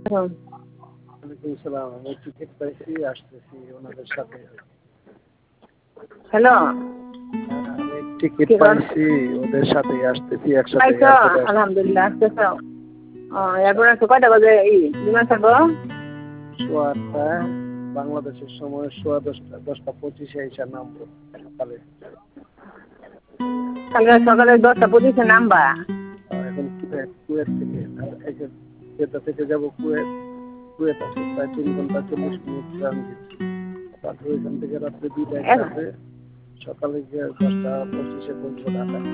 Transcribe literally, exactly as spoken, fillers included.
হুম। ওয়ালাইকুম সালাম। আমি টিকিট পাইছি, আসতেছি ওনাদের সাথে। হ্যালো। হ্যাঁ, আমি টিকিট কি করেন? পাইছি, ওদের সাথেই আসতেছি, একসাথে পাইছো? এয়ারপোর্টে আসতেছি। আলহামদুলিল্লাহ আসতেছো। ও আচ্ছা। এরপর আছে কয়টা বাজে এই বিমান ছাড়বো? সোয়া আটটা, বাংলাদেশের সময় সোয়া দশটা দশটা পঁচিশে এসে নামবো সকালে। কালকে সকালে দশটা পঁচিশে নামবা। আহ, এখন কুয়েত কুয়েত থেকে আর একে জেদ্দা থেকে যাব কুয়েত। কুয়েত আছে প্রায় তিন ঘন্টা চল্লিশ মিনিট ট্রানজিট। তারপরে এখান থেকে রাত্রে দুইটায় এখন ছাড়বে, সকালে গিয়ে দশটা পঁচিশে পৌঁছবো ঢাকা।